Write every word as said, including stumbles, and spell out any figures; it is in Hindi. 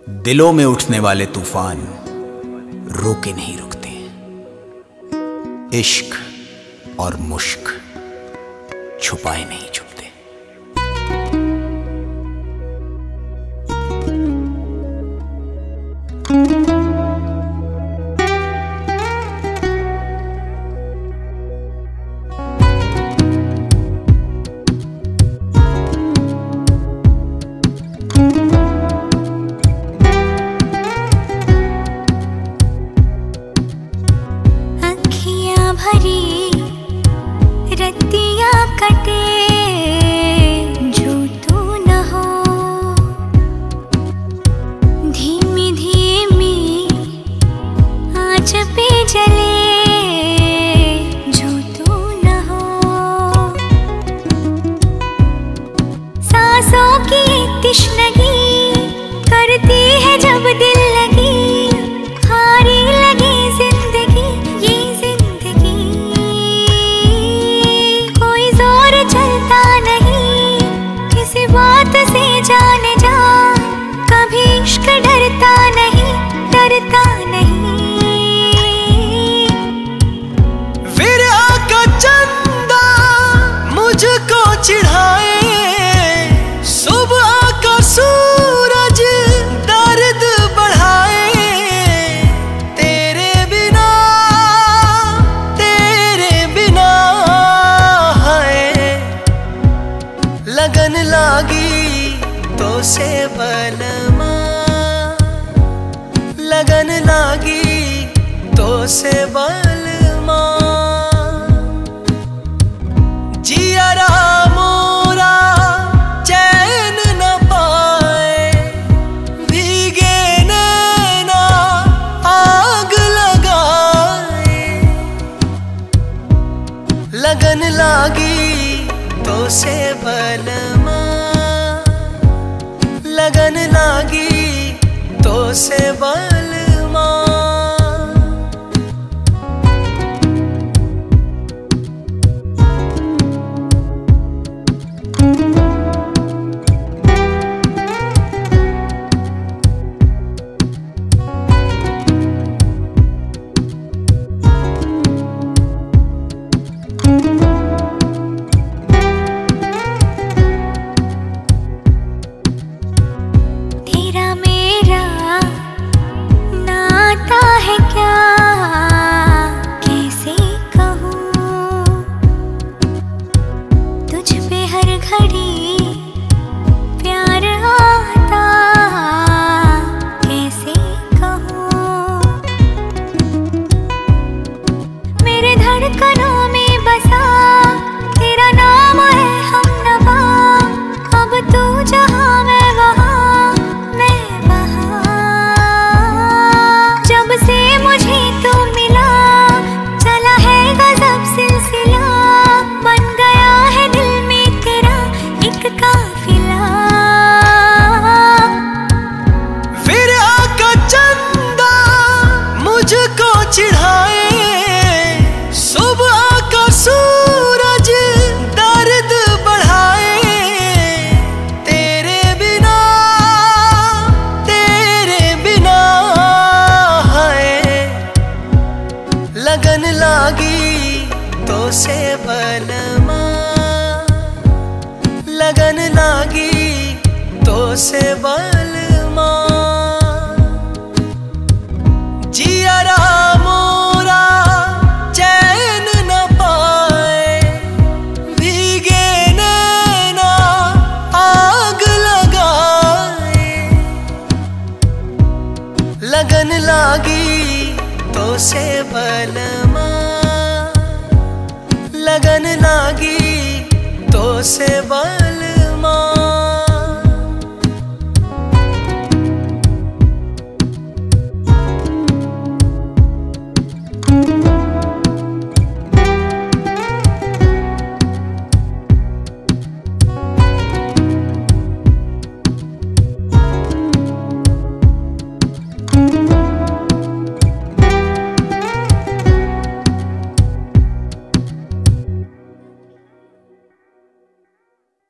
दिलों में उठने वाले तूफान रोके नहीं रुकते। इश्क और मुश्क छुपाए नहीं छुपते। भरी रतिया कटे जो तू न हो, धीमी धीमी आँच पे जले जो तू न हो, सांसों की तिश्नगी करती है जब दिल लगी, हारी लगी जिंदगी ये बात से जाने जा, कभी इश्क डरता नहीं, डरता नहीं। विरह का चंदा मुझको चिढ़ाए, सुबह का सूरज दर्द बढ़ाए, तेरे बिना तेरे बिना है लगन लागी तो से बलमा, लगन लागी तो से बलमा, जियरा मोरा चैन न पाए, भीगे नैना आग लगाए, लगन लागी तो से बलमा, लगन लागी तो से बलमा। है क्या कैसे कहूँ, तुझ पे हर घड़ी प्यार आता, कैसे कहूँ, मेरे धड़कनों में बसा तेरा नाम है हमनवा, अब तू जहाँ मैं वहाँ, मैं से मुझे तो मिला, चला है गजब सिलसिला, बन गया है दिल में तेरा एक काफिला। विरह का चंदा मुझको चिढ़ाए, सुबह का सूरज दर्द बढ़ाए, तेरे बिना तेरे बिना लगन लागी तो से बलमा, लगन लागी तो से बलमा, जियरा मोरा चैन न पाए, भीगे नैना आग लगाए, लगन लागी तो से बलमा, लगन लागी तो से बलमा।